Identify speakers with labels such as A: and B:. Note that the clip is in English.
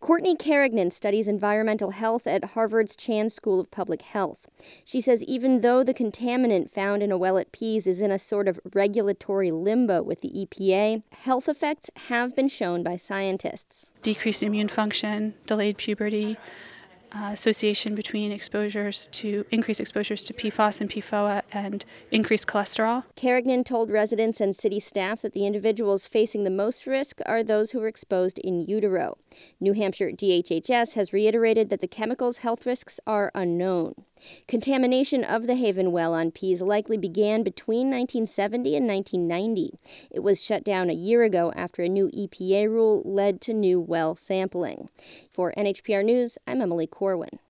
A: Courtney Carignan studies environmental health at Harvard's Chan School of Public Health. She says even though the contaminant found in a well at Pease is in a sort of regulatory limbo with the EPA, health effects have been shown by scientists.
B: Decreased immune function, delayed puberty, association between increased exposures to PFAS and PFOA, and increased cholesterol.
A: Carignan told residents and city staff that the individuals facing the most risk are those who were exposed in utero. New Hampshire DHHS has reiterated that the chemicals' health risks are unknown. Contamination of the Haven well on Pease likely began between 1970 and 1990. It was shut down a year ago after a new EPA rule led to new well sampling. For NHPR News, I'm Emily Corwin.